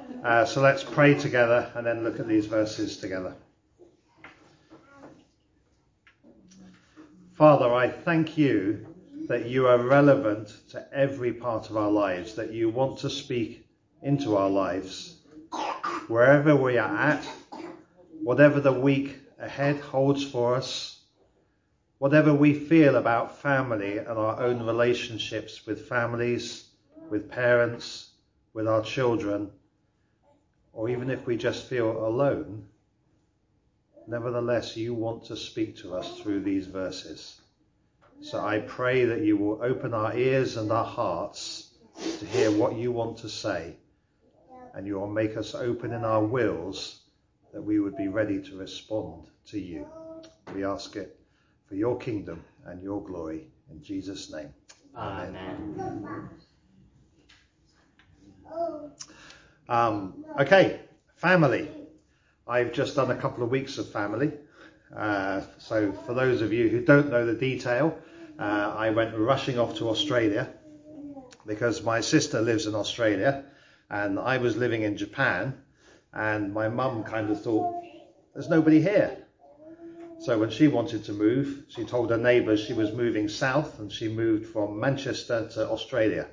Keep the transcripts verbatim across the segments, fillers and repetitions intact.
Uh, so let's pray together and then look at these verses together. Father, I thank you that you are relevant to every part of our lives, that you want to speak into our lives. Wherever we are at, whatever the week ahead holds for us, whatever we feel about family and our own relationships with families, with parents, with our children, or even if we just feel alone, nevertheless, you want to speak to us through these verses. So I pray that you will open our ears and our hearts to hear what you want to say, and you will make us open in our wills that we would be ready to respond to you. We ask it for your kingdom and your glory. In Jesus' name. Amen. Amen. Um, okay, family. I've just done a couple of weeks of family. Uh, so for those of you who don't know the detail, uh, I went rushing off to Australia because my sister lives in Australia and I was living in Japan, and my mum kind of thought, there's nobody here. So when she wanted to move, she told her neighbours she was moving south, and she moved from Manchester to Australia.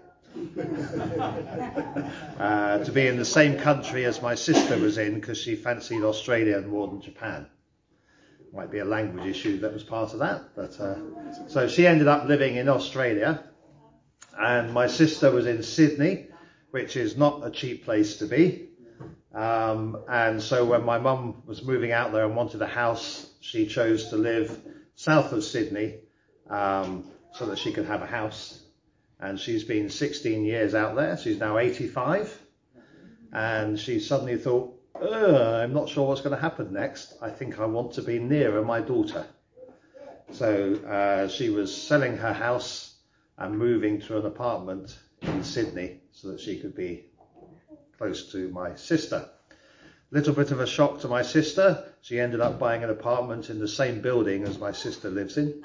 uh, to be in the same country as my sister was in, because she fancied Australia more than Japan. Might be a language issue that was part of that. But uh, so she ended up living in Australia, and my sister was in Sydney, which is not a cheap place to be. Um, and so when my mum was moving out there and wanted a house, she chose to live south of Sydney um, so that she could have a house. And she's been sixteen years out there. She's now eighty-five. And she suddenly thought, I'm not sure what's going to happen next. I think I want to be nearer my daughter. So uh, she was selling her house and moving to an apartment in Sydney so that she could be close to my sister. Little bit of a shock to my sister. She ended up buying an apartment in the same building as my sister lives in.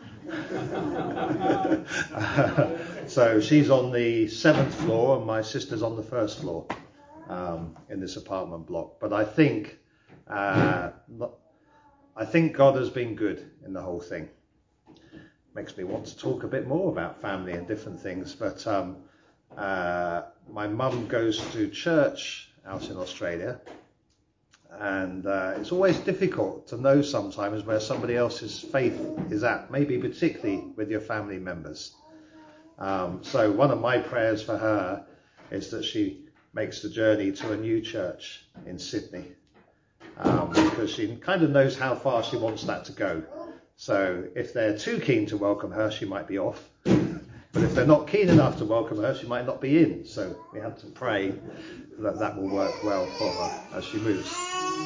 uh, so she's on the seventh floor and my sister's on the first floor um, in this apartment block. But I think uh, I think God has been good in the whole thing. Makes me want to talk a bit more about family and different things. But um, uh, my mum goes to church out in Australia. And uh, it's always difficult to know sometimes where somebody else's faith is at, maybe particularly with your family members. Um, so one of my prayers for her is that she makes the journey to a new church in Sydney, um, because she kind of knows how far she wants that to go. So if they're too keen to welcome her, she might be off. But if they're not keen enough to welcome her, she might not be in. So we have to pray that that will work well for her as she moves.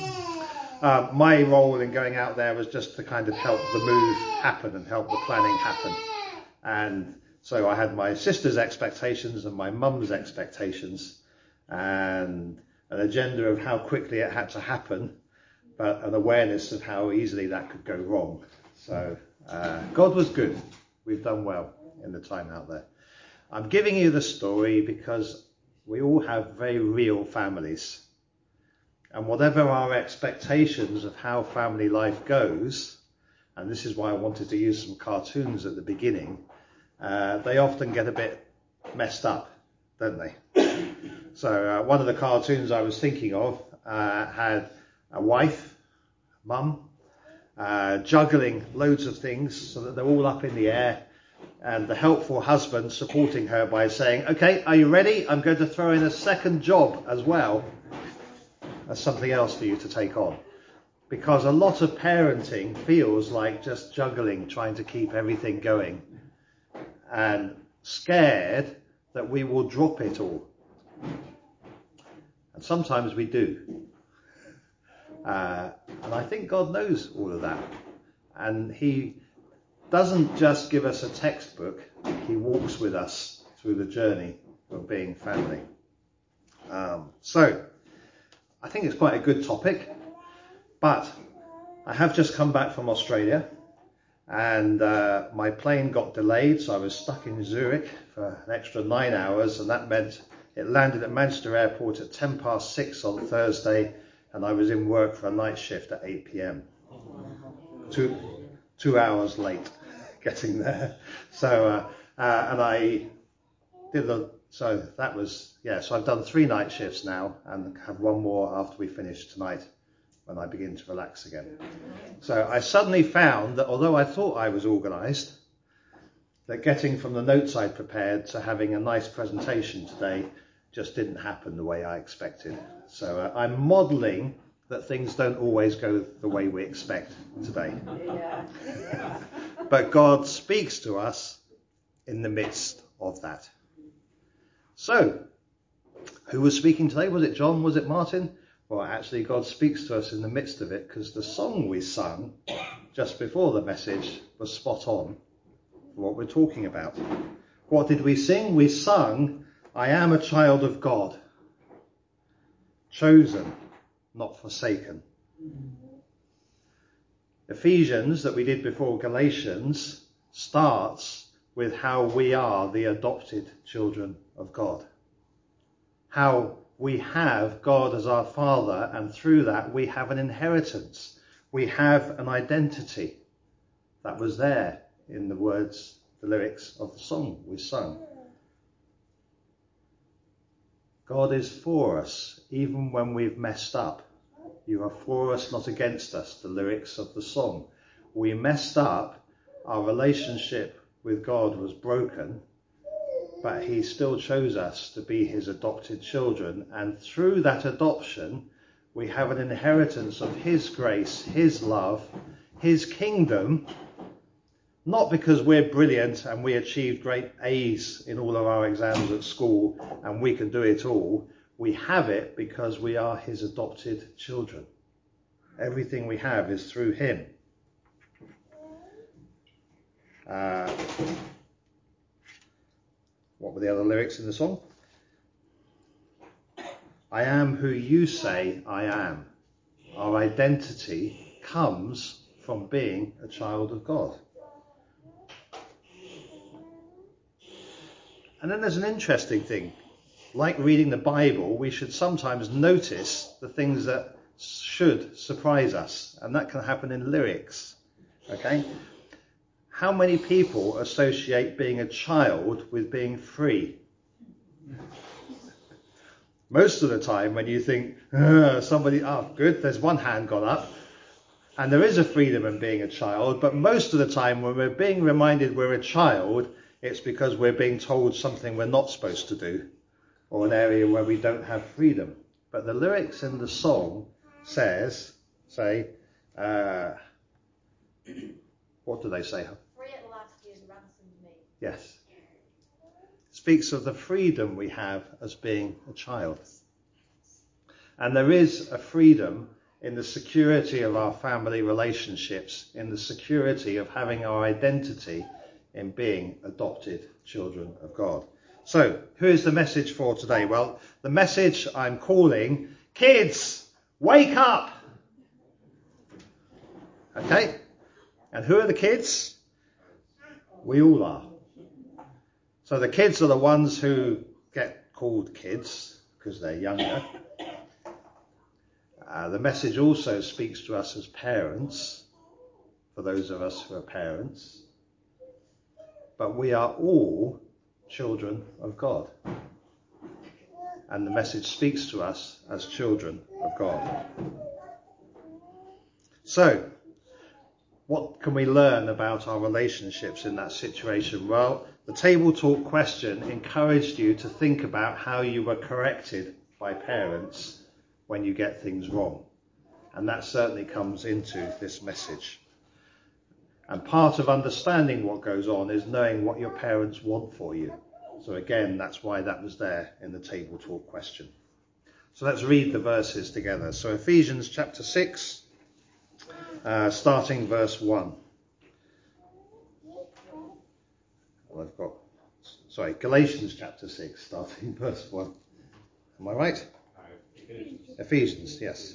Uh, my role in going out there was just to kind of help the move happen and help the planning happen. And so I had my sister's expectations and my mum's expectations and an agenda of how quickly it had to happen, but an awareness of how easily that could go wrong. So uh, God was good. We've done well in the time out there. I'm giving you the story because we all have very real families. And whatever our expectations of how family life goes, and this is why I wanted to use some cartoons at the beginning, uh, they often get a bit messed up, don't they? So uh, one of the cartoons I was thinking of uh, had a wife, mum, uh, juggling loads of things so that they're all up in the air, and the helpful husband supporting her by saying, okay, are you ready? I'm going to throw in a second job as well. That's something else for you to take on. Because a lot of parenting feels like just juggling, trying to keep everything going, and scared that we will drop it all. And sometimes we do. Uh, and I think God knows all of that. And he doesn't just give us a textbook, he walks with us through the journey of being family. Um, so, I think it's quite a good topic, but I have just come back from Australia, and uh, my plane got delayed, so I was stuck in Zurich for an extra nine hours, and that meant It landed at Manchester Airport at ten past six on Thursday, and I was in work for a night shift at eight p.m. Two, two hours late getting there. So, uh, uh, and I did the, so that was, yeah, so I've done three night shifts now and have one more after we finish tonight when I begin to relax again. So I suddenly found that although I thought I was organised, that getting from the notes I prepared to having a nice presentation today just didn't happen the way I expected. So uh, I'm modelling that things don't always go the way we expect today. Yeah. But God speaks to us in the midst of that. So, who was speaking today? Was it John? Was it Martin? Well, actually, God speaks to us in the midst of it, because the song we sung just before the message was spot on for what we're talking about. What did we sing? We sung, I am a child of God, chosen, not forsaken. Ephesians, that we did before Galatians, starts with how we are the adopted children of God. How we have God as our Father, and through that we have an inheritance. We have an identity. That was there in the words, the lyrics of the song we sung. God is for us, even when we've messed up. You are for us, not against us, the lyrics of the song. We messed up, our relationship with God was broken, but he still chose us to be his adopted children, and through that adoption we have an inheritance of his grace, his love, his kingdom, not because we're brilliant and we achieved great A's in all of our exams at school and we can do it all. We have it because we are his adopted children. Everything we have is through him. Uh, what were the other lyrics in the song? I am who you say I am. Our identity comes from being a child of God. And then there's an interesting thing. Like reading the Bible, we should sometimes notice the things that should surprise us. And that can happen in lyrics. Okay? How many people associate being a child with being free? Most of the time when you think, uh, somebody, oh good, there's one hand gone up. And there is a freedom in being a child, but most of the time when we're being reminded we're a child, it's because we're being told something we're not supposed to do, or an area where we don't have freedom. But the lyrics in the song says, say, uh, what do they say? Free at last he has ransomed me. Yes. Speaks of the freedom we have as being a child. And there is a freedom in the security of our family relationships, in the security of having our identity in being adopted children of God. So, who is the message for today? Well, the message I'm calling, Kids, Wake Up! Okay? And who are the kids? We all are. So the kids are the ones who get called kids because they're younger. Uh, the message also speaks to us as parents, for those of us who are parents. But we are all children of God. And the message speaks to us as children of God. So, what can we learn about our relationships in that situation? Well, the table talk question encouraged you to think about how you were corrected by parents when you get things wrong. And that certainly comes into this message. And part of understanding what goes on is knowing what your parents want for you. So again, that's why that was there in the table talk question. So let's read the verses together. So Ephesians chapter six, uh, starting verse one. Well, I've got, sorry, Galatians chapter six, starting verse one. Am I right? Ephesians, Ephesians yes.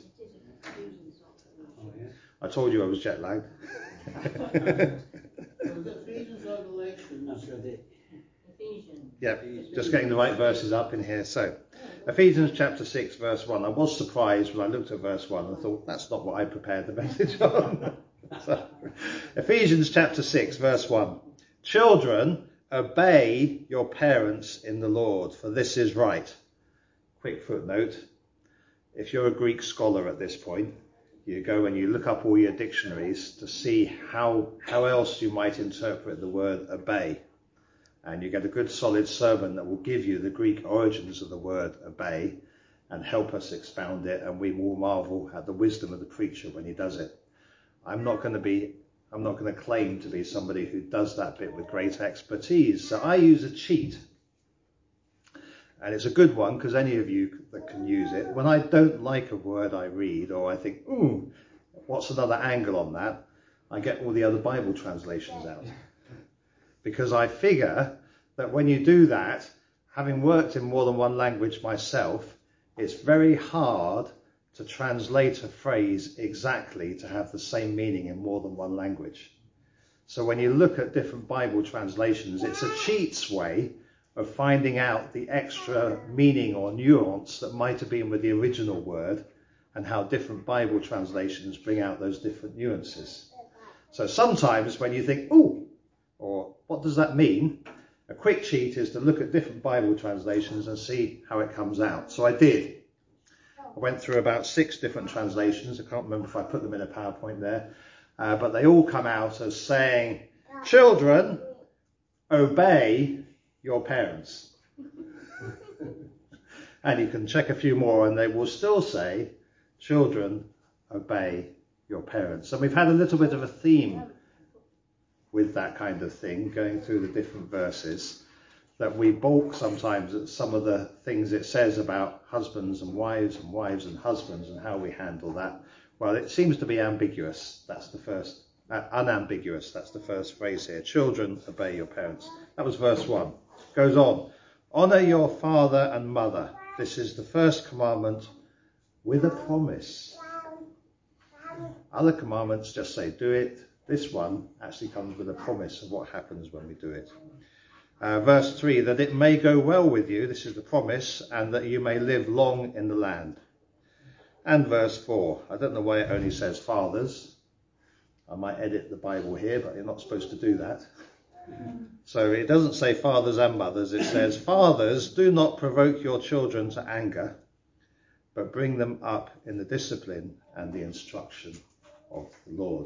I told you I was jet lagged. Was it Ephesians or Galatians? Ephesians. Yeah, just getting the right verses up in here. So, Ephesians chapter six, verse one. I was surprised when I looked at verse one and thought, that's not what I prepared the message on. So, Ephesians chapter six, verse one. Children, obey your parents in the Lord, for this is right. Quick footnote. If you're a Greek scholar at this point, you go and you look up all your dictionaries to see how, how else you might interpret the word obey. And you get a good solid sermon that will give you the Greek origins of the word obey and help us expound it, and we will marvel at the wisdom of the preacher when he does it. I'm not going to be, I'm not going to claim to be somebody who does that bit with great expertise, so I use a cheat. And it's a good one because any of you that can use it. When I don't like a word I read, or I think, ooh, what's another angle on that? I get all the other Bible translations out. Because I figure that when you do that, having worked in more than one language myself, it's very hard to translate a phrase exactly to have the same meaning in more than one language. So when you look at different Bible translations, it's a cheat's way of finding out the extra meaning or nuance that might have been with the original word, and how different Bible translations bring out those different nuances. So sometimes when you think, ooh, or what does that mean? A quick cheat is to look at different Bible translations and see how it comes out. So I did. I went through about six different translations. I can't remember if I put them in a PowerPoint there. Uh, but they all come out as saying, children, obey your parents. And you can check a few more and they will still say, children, obey your parents. And we've had a little bit of a theme with that kind of thing going through the different verses, that we balk sometimes at some of the things it says about husbands and wives and wives and husbands and how we handle that. Well, it seems to be ambiguous. That's the first, uh, unambiguous. That's the first phrase here. Children, obey your parents. That was verse one. Goes on. Honour your father and mother. This is the first commandment with a promise. Other commandments just say do it. This one actually comes with a promise of what happens when we do it. Uh, verse three, that it may go well with you, this is the promise, and that you may live long in the land. And verse four, I don't know why it only says fathers. I might edit the Bible here, but you're not supposed to do that. So it doesn't say fathers and mothers, it says, fathers, do not provoke your children to anger, but bring them up in the discipline and the instruction of the Lord.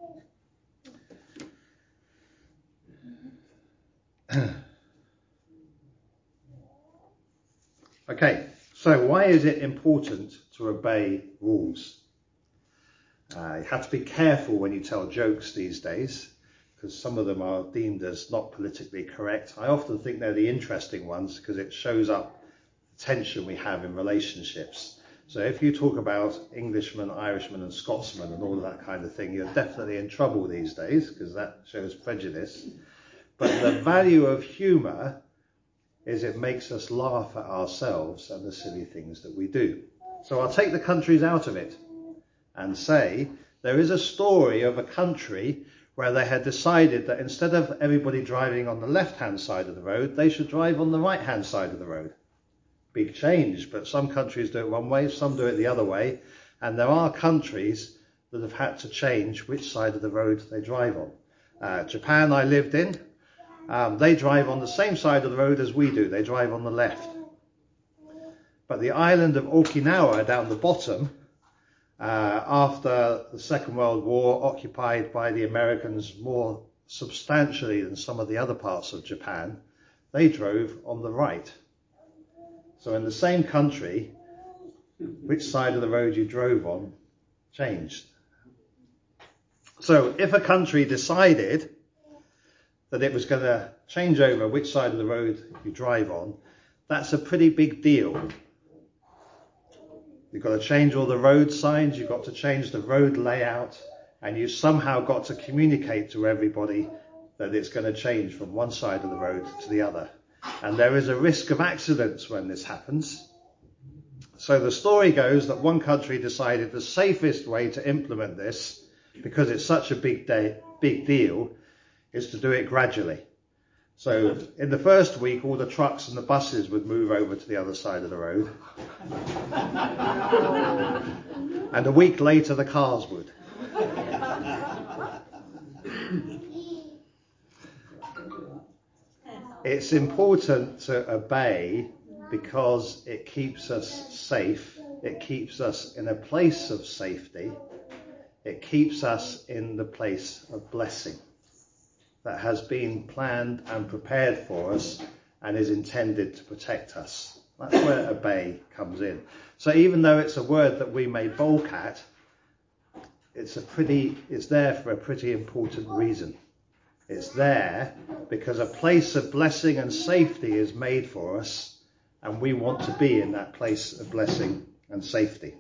Okay, so why is it important to obey rules? Uh, you have to be careful when you tell jokes these days, because some of them are deemed as not politically correct. I often think they're the interesting ones because it shows up the tension we have in relationships. So if you talk about Englishmen, Irishmen and Scotsmen and all of that kind of thing, you're definitely in trouble these days because that shows prejudice. But the value of humour is it makes us laugh at ourselves and the silly things that we do. So I'll take the countries out of it and say there is a story of a country where they had decided that instead of everybody driving on the left-hand side of the road, they should drive on the right-hand side of the road. Big change, but some countries do it one way, some do it the other way, and there are countries that have had to change which side of the road they drive on. Uh, Japan I lived in, um, they drive on the same side of the road as we do, they drive on the left. But the island of Okinawa down the bottom, Uh, after the Second World War, occupied by the Americans more substantially than some of the other parts of Japan, they drove on the right. So in the same country, which side of the road you drove on changed. So if a country decided that it was going to change over which side of the road you drive on, that's a pretty big deal. You've got to change all the road signs, you've got to change the road layout, and you've somehow got to communicate to everybody that it's going to change from one side of the road to the other. And there is a risk of accidents when this happens. So the story goes that one country decided the safest way to implement this, because it's such a big day, big deal, is to do it gradually. So in the first week, all the trucks and the buses would move over to the other side of the road. And a week later, the cars would. It's important to obey because it keeps us safe. It keeps us in a place of safety. It keeps us in the place of blessing that has been planned and prepared for us and is intended to protect us. That's where obey comes in. So even though it's a word that we may balk at, it's a pretty, it's there for a pretty important reason. It's there because a place of blessing and safety is made for us, and we want to be in that place of blessing and safety.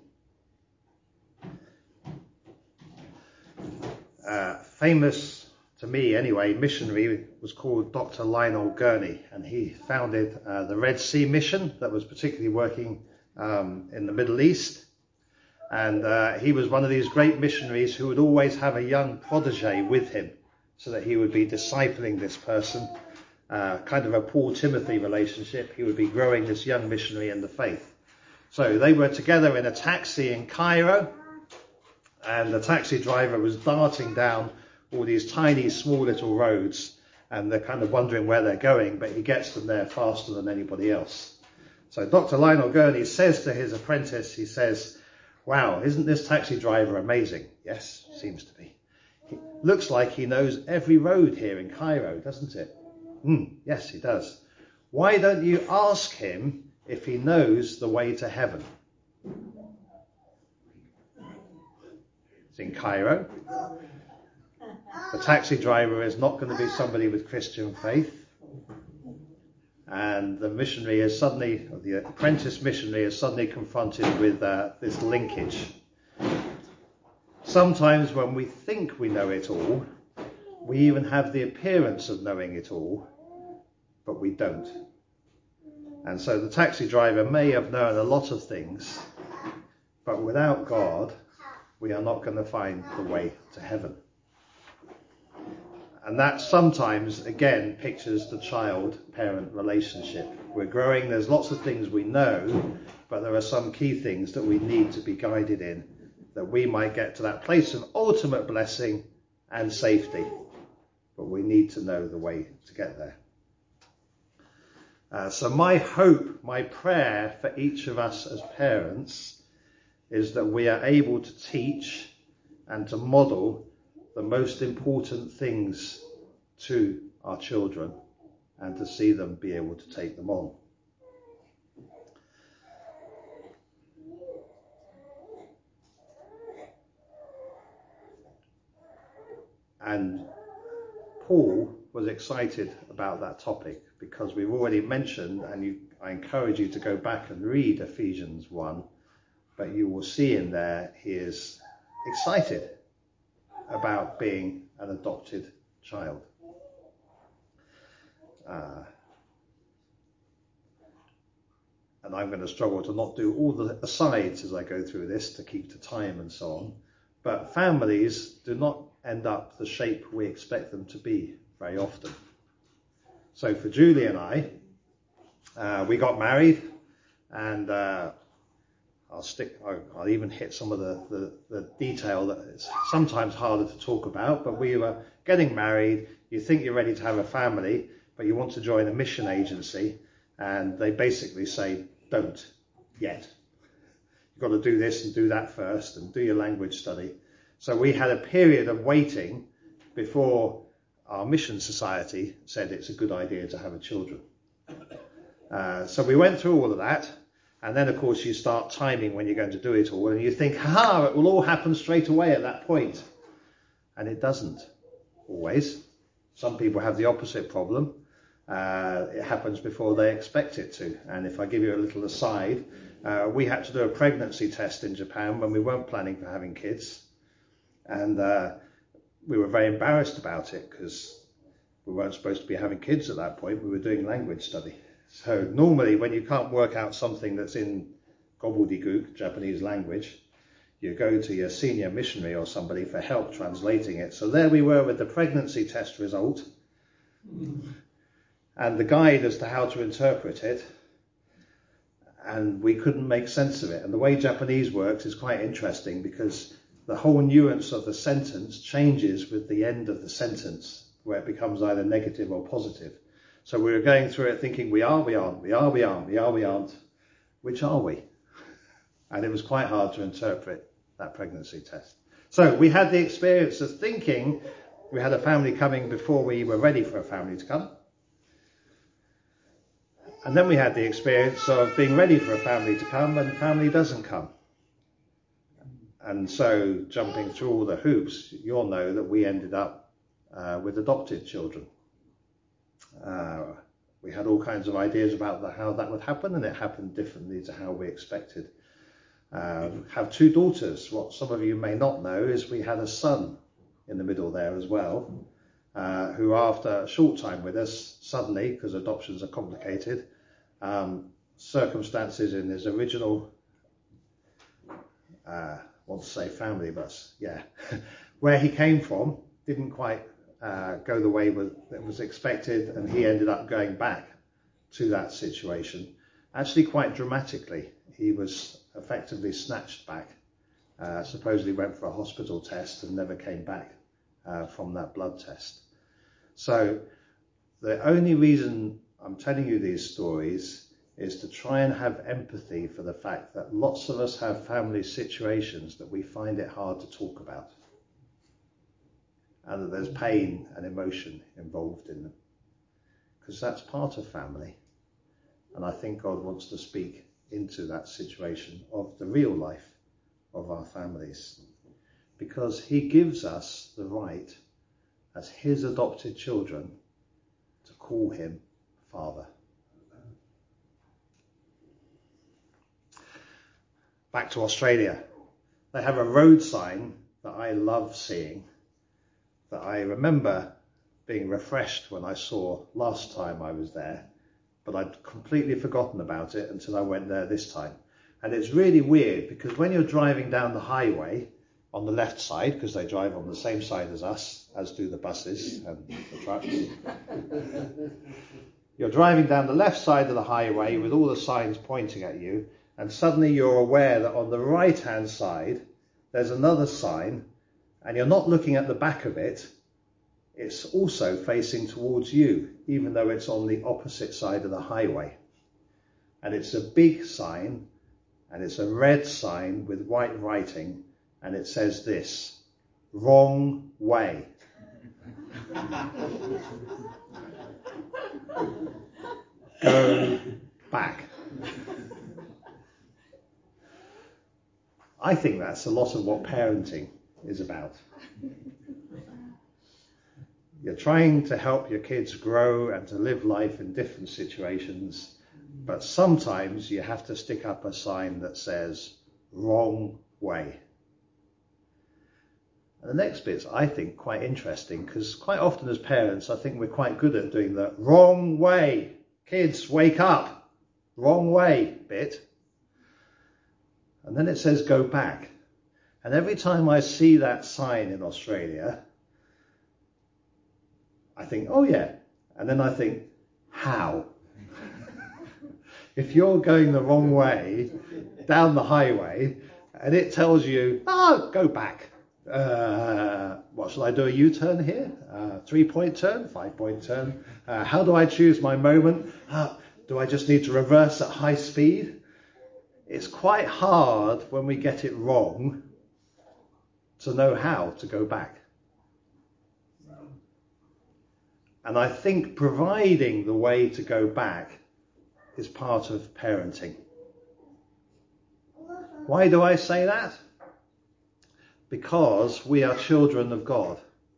Uh, famous, to me anyway, missionary was called Doctor Lionel Gurney, and he founded uh, the Red Sea Mission that was particularly working um, in the Middle East. And uh, he was one of these great missionaries who would always have a young protege with him so that he would be discipling this person, uh, kind of a Paul Timothy relationship. He would be growing this young missionary in the faith. So they were together in a taxi in Cairo, and the taxi driver was darting down all these tiny, small little roads, and they're kind of wondering where they're going, but he gets them there faster than anybody else. So Doctor Lionel Gurney says to his apprentice, he says, "Wow, isn't this taxi driver amazing?" "Yes, seems to be. He looks like he knows every road here in Cairo, doesn't it?" "Hmm, yes, he does." "Why don't you ask him if he knows the way to heaven?" It's in Cairo. The taxi driver is not going to be somebody with Christian faith. And the missionary is suddenly, or the apprentice missionary is suddenly confronted with uh, this linkage. Sometimes when we think we know it all, we even have the appearance of knowing it all, but we don't. And so the taxi driver may have known a lot of things, but without God, we are not going to find the way to heaven. And that sometimes, again, pictures the child-parent relationship. We're growing, there's lots of things we know, but there are some key things that we need to be guided in, that we might get to that place of ultimate blessing and safety. But we need to know the way to get there. Uh, so my hope, my prayer for each of us as parents is that we are able to teach and to model the most important things to our children and to see them be able to take them on. And Paul was excited about that topic because we've already mentioned, and you, I encourage you to go back and read Ephesians one, but you will see in there he is excited about being an adopted child. Uh, and I'm going to struggle to not do all the asides as I go through this to keep to time and so on. But families do not end up the shape we expect them to be very often. So for Julie and I, uh, we got married, and uh, I'll stick. I'll, I'll even hit some of the, the, the detail that is sometimes harder to talk about. But we were getting married. You think you're ready to have a family, but you want to join a mission agency, and they basically say, "Don't yet. You've got to do this and do that first, and do your language study." So we had a period of waiting before our mission society said it's a good idea to have a children. Uh, so we went through all of that. And then, of course, you start timing when you're going to do it all. And you think, ha, it will all happen straight away at that point. And it doesn't always. Some people have the opposite problem. Uh, it happens before they expect it to. And if I give you a little aside, uh, we had to do a pregnancy test in Japan when we weren't planning for having kids. And uh, we were very embarrassed about it because we weren't supposed to be having kids at that point. We were doing language study. So normally when you can't work out something that's in gobbledygook, Japanese language, you go to your senior missionary or somebody for help translating it. So there we were with the pregnancy test result. and the guide as to how to interpret it, and we couldn't make sense of it. And the way Japanese works is quite interesting, because the whole nuance of the sentence changes with the end of the sentence, where it becomes either negative or positive. So we were going through it thinking, we are, we aren't, we are, we aren't, we are, we aren't. Which are we? And it was quite hard to interpret that pregnancy test. So we had the experience of thinking we had a family coming before we were ready for a family to come. And then we had the experience of being ready for a family to come, and family doesn't come. And so, jumping through all the hoops, you'll know that we ended up uh, with adopted children. Uh, we had all kinds of ideas about the, how that would happen, and it happened differently to how we expected. Uh, have two daughters. What some of you may not know is we had a son in the middle there as well, uh, who after a short time with us, suddenly, because adoptions are complicated, um, circumstances in his original, uh, I want to say family, but yeah, where he came from didn't quite uh, go the way that was expected, and he ended up going back to that situation, actually quite dramatically. He was effectively snatched back, uh, supposedly went for a hospital test and never came back uh, from that blood test. So the only reason I'm telling you these stories is to try and have empathy for the fact that lots of us have family situations that we find it hard to talk about, and that there's pain and emotion involved in them, because that's part of family. And I think God wants to speak into that situation of the real life of our families, because he gives us the right as his adopted children to call him Father. Back to Australia. They have a road sign that I love seeing, that I remember being refreshed when I saw last time I was there, but I'd completely forgotten about it until I went there this time. And it's really weird, because when you're driving down the highway on the left side, because they drive on the same side as us, as do the buses and the trucks, you're driving down the left side of the highway with all the signs pointing at you, and suddenly you're aware that on the right hand side there's another sign, and you're not looking at the back of it, it's also facing towards you, even though it's on the opposite side of the highway. And it's a big sign, and it's a red sign with white writing, and it says this: wrong way. Go back. I think that's a lot of what parenting is about. You're trying to help your kids grow and to live life in different situations, but sometimes you have to stick up a sign that says wrong way. And the next bit's, I think, quite interesting, because quite often as parents, I think we're quite good at doing the wrong way. Kids, wake up. Wrong way bit. And then it says go back. And every time I see that sign in Australia, I think, oh yeah. And then I think, how? If you're going the wrong way down the highway and it tells you, oh, go back. Uh, what, shall I do a U-turn here? Uh, three-point turn, five-point turn? Uh, how do I choose my moment? Uh, do I just need to reverse at high speed? It's quite hard when we get it wrong to know how to go back. And I think providing the way to go back is part of parenting. Why do I say that? Because we are children of God.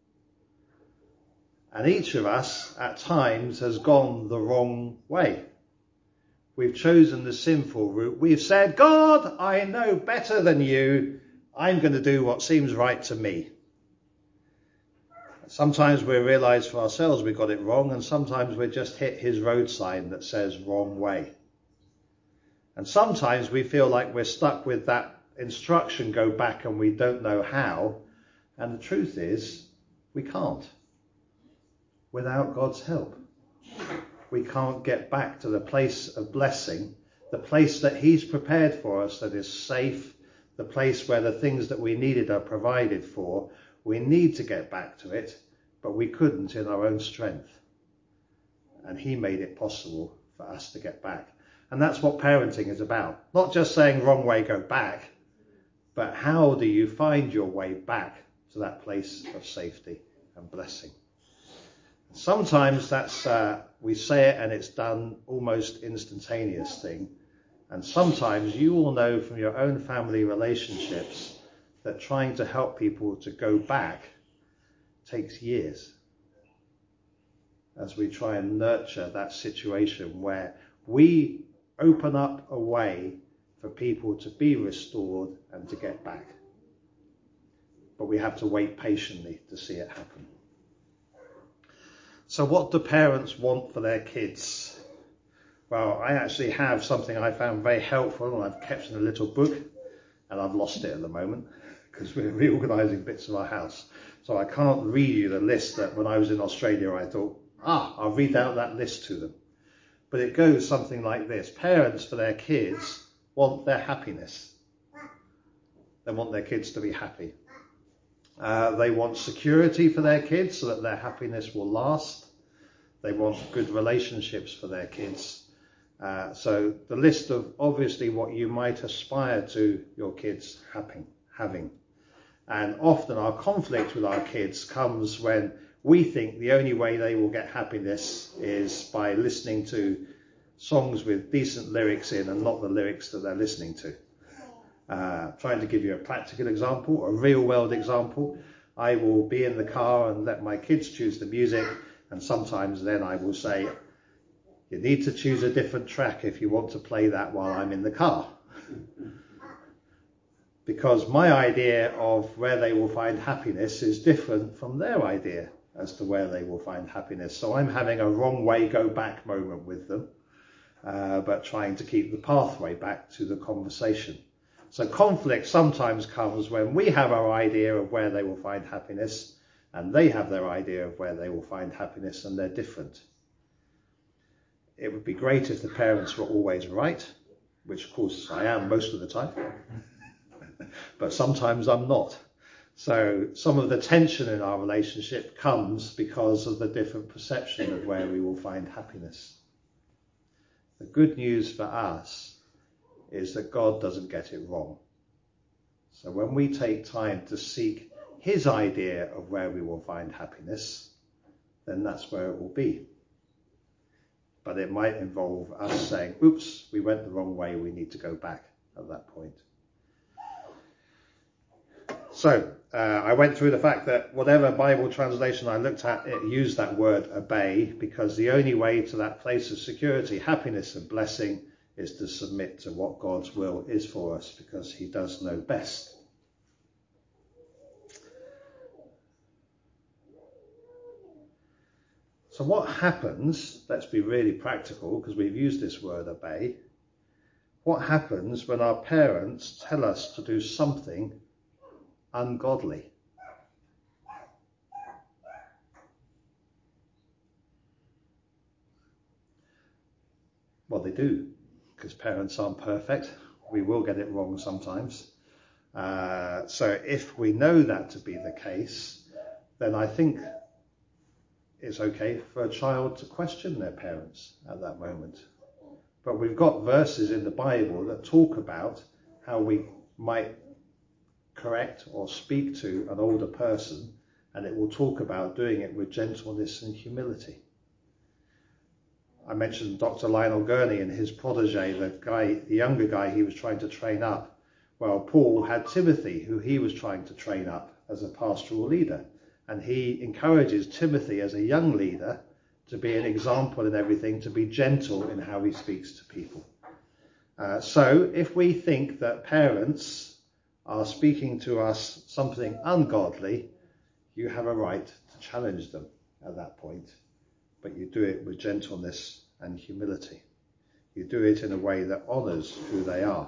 And each of us at times has gone the wrong way. We've chosen the sinful route. We've said, God, I know better than you. I'm going to do what seems right to me. Sometimes we realise for ourselves we got it wrong, and sometimes we just hit his road sign that says wrong way. And sometimes we feel like we're stuck with that instruction, go back, and we don't know how. And the truth is, we can't without God's help. we can't get back to the place of blessing, the place that he's prepared for us that is safe, the place where the things that we needed are provided for. We need to get back to it, but we couldn't in our own strength. And he made it possible for us to get back. And that's what parenting is about. Not just saying wrong way, go back, but how do you find your way back to that place of safety and blessing? Sometimes that's, uh, we say it and it's done almost instantaneous thing. And sometimes you will know from your own family relationships that trying to help people to go back takes years, as we try and nurture that situation where we open up a way for people to be restored and to get back. But we have to wait patiently to see it happen. So what do parents want for their kids? Well, I actually have something I found very helpful, and I've kept in a little book, and I've lost it at the moment because we're reorganising bits of our house. So I can't read you the list that when I was in Australia I thought, ah, I'll read out that list to them. But it goes something like this. Parents for their kids want their happiness. They want their kids to be happy. Uh, they want security for their kids so that their happiness will last. They want good relationships for their kids. Uh, so the list of obviously what you might aspire to your kids having, having. And often our conflict with our kids comes when we think the only way they will get happiness is by listening to songs with decent lyrics in and not the lyrics that they're listening to. Uh, trying to give you a practical example, a real world example. I will be in the car and let my kids choose the music, and sometimes then I will say, you need to choose a different track if you want to play that while I'm in the car. Because my idea of where they will find happiness is different from their idea as to where they will find happiness. So I'm having a wrong way go back moment with them, uh, but trying to keep the pathway back to the conversation. So conflict sometimes comes when we have our idea of where they will find happiness and they have their idea of where they will find happiness, and they're different. It would be great if the parents were always right, which of course I am most of the time, but sometimes I'm not. So some of the tension in our relationship comes because of the different perception of where we will find happiness. The good news for us is that God doesn't get it wrong. So when we take time to seek his idea of where we will find happiness, then that's where it will be. But it might involve us saying, oops, we went the wrong way, we need to go back at that point. So uh, I went through the fact that whatever Bible translation I looked at, it used that word obey, because the only way to that place of security, happiness and blessing is to submit to what God's will is for us, because he does know best. So what happens, let's be really practical because we've used this word obey, what happens when our parents tell us to do something ungodly? Well, they do, because parents aren't perfect. We will get it wrong sometimes. Uh, so if we know that to be the case, then I think it's okay for a child to question their parents at that moment. But we've got verses in the Bible that talk about how we might correct or speak to an older person, and it will talk about doing it with gentleness and humility. I mentioned Doctor Lionel Gurney and his protege, the guy, the younger guy he was trying to train up. Well, Paul had Timothy, who he was trying to train up as a pastoral leader. And he encourages Timothy as a young leader to be an example in everything, to be gentle in how he speaks to people. Uh, so if we think that parents are speaking to us something ungodly, you have a right to challenge them at that point. But you do it with gentleness and humility. You do it in a way that honours who they are.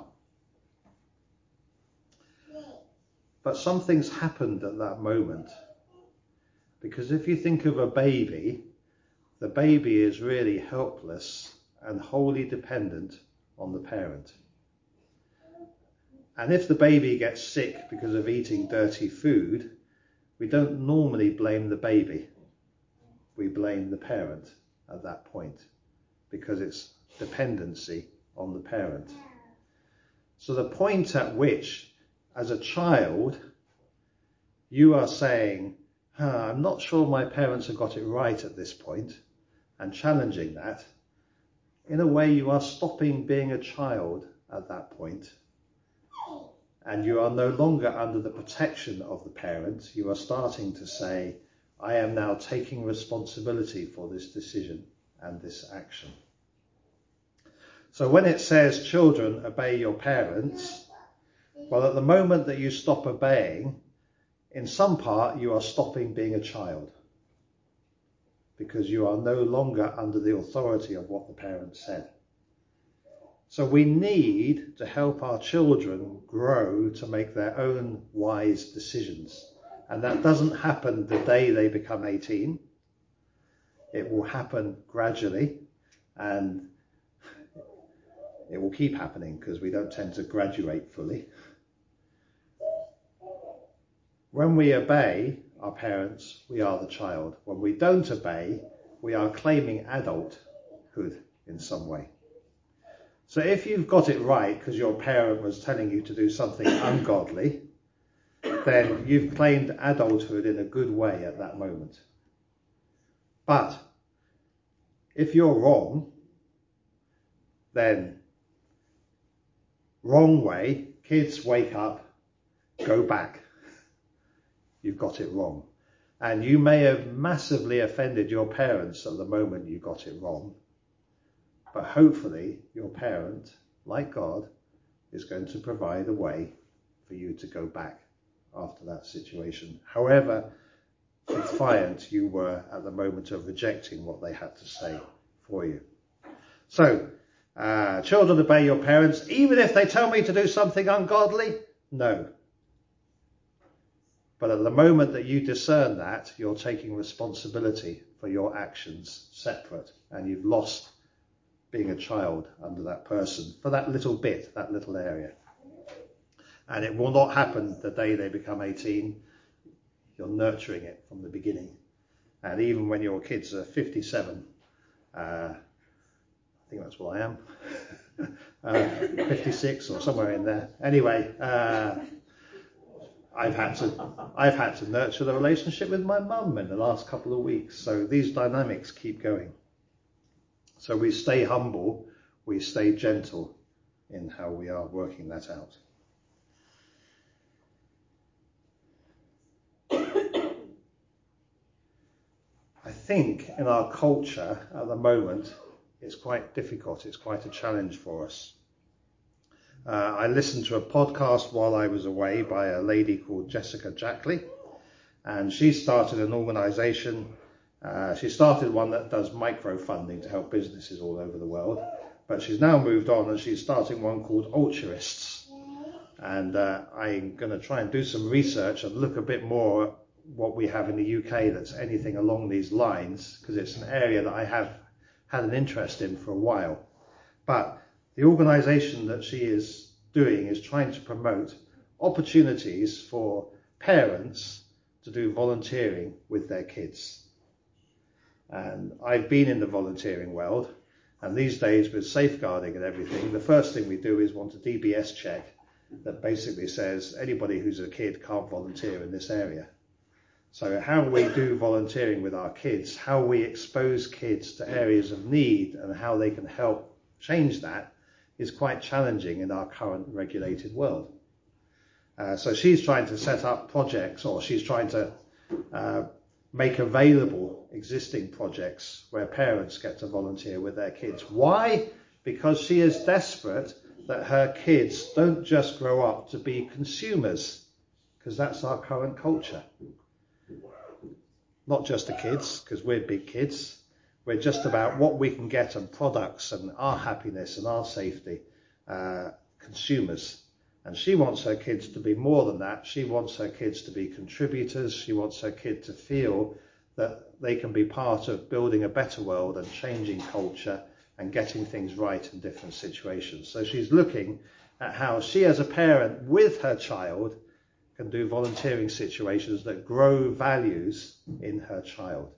But something's happened at that moment. Because if you think of a baby, the baby is really helpless and wholly dependent on the parent. And if the baby gets sick because of eating dirty food, we don't normally blame the baby. We blame the parent at that point because it's dependency on the parent. So the point at which, as a child, you are saying, huh, I'm not sure my parents have got it right at this point, and challenging that, in a way you are stopping being a child at that point, and you are no longer under the protection of the parent. You are starting to say, I am now taking responsibility for this decision and this action. So when it says, children, obey your parents, well, at the moment that you stop obeying, in some part you are stopping being a child, because you are no longer under the authority of what the parents said. So we need to help our children grow to make their own wise decisions. And that doesn't happen the day they become eighteen. It will happen gradually, and it will keep happening because we don't tend to graduate fully. When we obey our parents, we are the child. When we don't obey, we are claiming adulthood in some way. So if you've got it right because your parent was telling you to do something ungodly, then you've claimed adulthood in a good way at that moment. But if you're wrong, then wrong way, kids wake up, go back. You've got it wrong. And you may have massively offended your parents at the moment you got it wrong. But hopefully your parent, like God, is going to provide a way for you to go back after that situation, however defiant you were at the moment of rejecting what they had to say for you. So, uh, children, obey your parents, even if they tell me to do something ungodly? No. But at the moment that you discern that, you're taking responsibility for your actions separate, and you've lost being a child under that person for that little bit, that little area. And it will not happen the day they become eighteen. You're nurturing it from the beginning. And even when your kids are fifty-seven, uh, I think that's what I am, uh, fifty-six or somewhere in there. Anyway, uh, I've had to I've had to nurture the relationship with my mum in the last couple of weeks. So these dynamics keep going. So we stay humble, we stay gentle in how we are working that out. I think in our culture at the moment, it's quite difficult. It's quite a challenge for us. Uh, I listened to a podcast while I was away by a lady called Jessica Jackley, and she started an organisation. Uh, she started one that does micro-funding to help businesses all over the world, but she's now moved on and she's starting one called Altruists. And uh, I'm going to try and do some research and look a bit more at what we have in the U K that's anything along these lines, because it's an area that I have had an interest in for a while. But the organisation that she is doing is trying to promote opportunities for parents to do volunteering with their kids. And I've been in the volunteering world, and these days with safeguarding and everything, the first thing we do is want a D B S check that basically says anybody who's a kid can't volunteer in this area. So how we do volunteering with our kids, how we expose kids to areas of need and how they can help change that is quite challenging in our current regulated world. Uh, so she's trying to set up projects, or she's trying to uh, make available existing projects where parents get to volunteer with their kids. Why? Because she is desperate that her kids don't just grow up to be consumers, because that's our current culture. Not just the kids, because we're big kids. We're just about what we can get and products and our happiness and our safety, uh, consumers. And she wants her kids to be more than that. She wants her kids to be contributors. She wants her kid to feel that they can be part of building a better world and changing culture and getting things right in different situations. So she's looking at how she as a parent with her child can do volunteering situations that grow values in her child.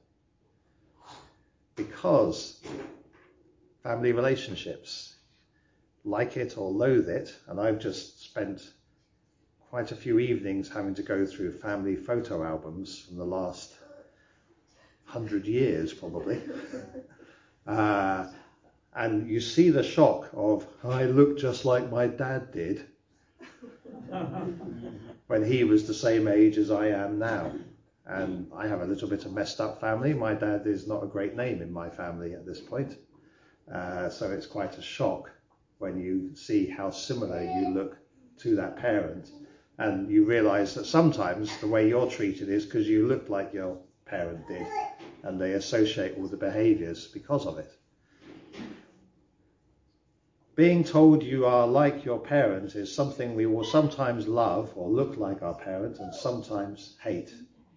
Because family relationships, like it or loathe it, and I've just spent quite a few evenings having to go through family photo albums from the last hundred years probably. Uh, and you see the shock of, I look just like my dad did when he was the same age as I am now. And I have a little bit of messed up family. My dad is not a great name in my family at this point. Uh, so it's quite a shock when you see how similar you look to that parent. And you realise that sometimes the way you're treated is because you look like your parent did. And they associate all the behaviours because of it. Being told you are like your parent is something we will sometimes love or look like our parent and sometimes hate.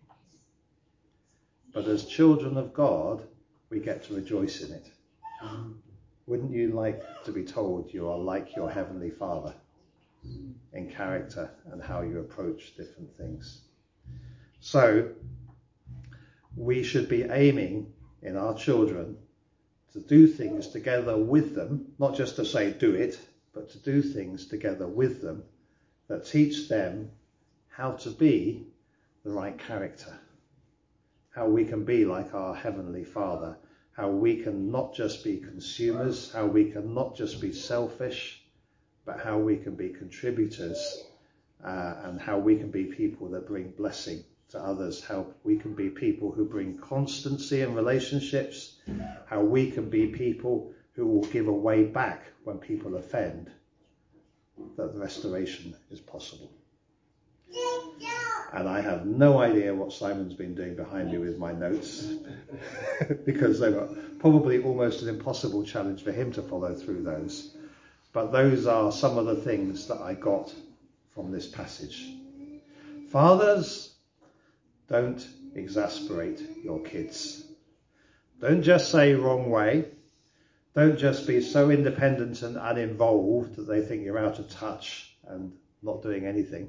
But as children of God, we get to rejoice in it. Wouldn't you like to be told you are like your Heavenly Father in character and how you approach different things? So we should be aiming in our children to do things together with them, not just to say do it, but to do things together with them that teach them how to be the right character, how we can be like our Heavenly Father, how we can not just be consumers, how we can not just be selfish, but how we can be contributors, uh, and how we can be people that bring blessing to others, how we can be people who bring constancy in relationships, how we can be people who will give a way back when people offend, that the restoration is possible. And I have no idea what Simon's been doing behind me with my notes because they were probably almost an impossible challenge for him to follow through those. But those are some of the things that I got from this passage. Fathers, don't exasperate your kids. Don't just say wrong way. Don't just be so independent and uninvolved that they think you're out of touch and not doing anything.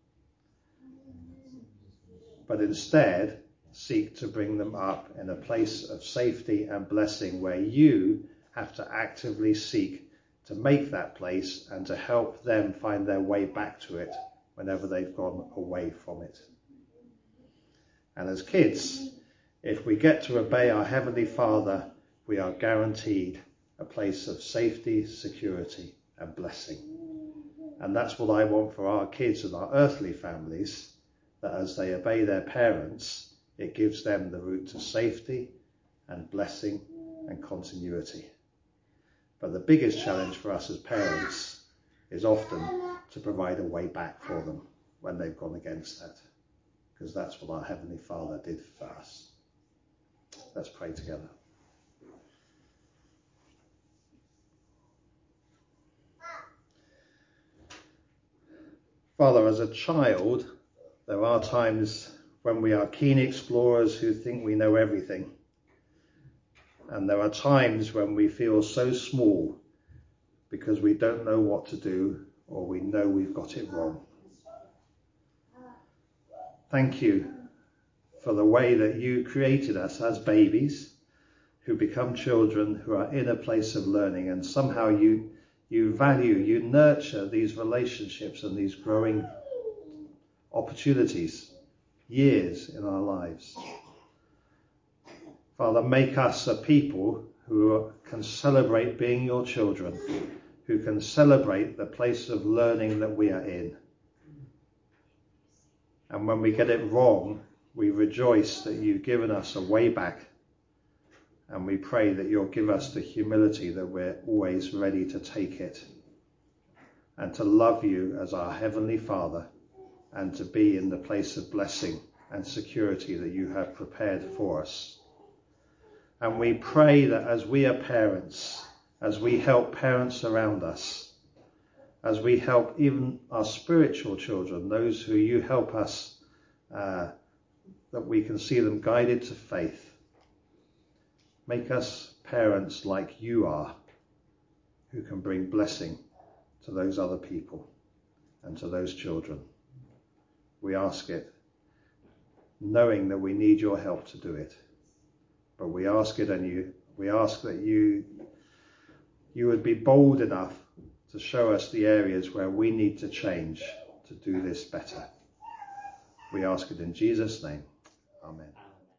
But instead, seek to bring them up in a place of safety and blessing where you have to actively seek to make that place and to help them find their way back to it whenever they've gone away from it. And as kids, if we get to obey our Heavenly Father, we are guaranteed a place of safety, security, and blessing. And that's what I want for our kids and our earthly families, that as they obey their parents, it gives them the route to safety and blessing and continuity. But the biggest challenge for us as parents is often to provide a way back for them when they've gone against that, because that's what our Heavenly Father did for us. Let's pray together. Father, as a child, there are times when we are keen explorers who think we know everything. And there are times when we feel so small because we don't know what to do or we know we've got it wrong. Thank you for the way that you created us as babies who become children who are in a place of learning, and somehow you you value, you nurture these relationships and these growing opportunities, years in our lives. Father, make us a people who can celebrate being your children, who can celebrate the place of learning that we are in. And when we get it wrong, we rejoice that you've given us a way back. And we pray that you'll give us the humility that we're always ready to take it and to love you as our Heavenly Father and to be in the place of blessing and security that you have prepared for us. And we pray that as we are parents, as we help parents around us, as we help even our spiritual children, those who you help us uh, that we can see them guided to faith. Make us parents like you are, who can bring blessing to those other people and to those children. We ask it, knowing that we need your help to do it. But we ask it, and you, we ask that you, you would be bold enough to show us the areas where we need to change to do this better. We ask it in Jesus' name. Amen.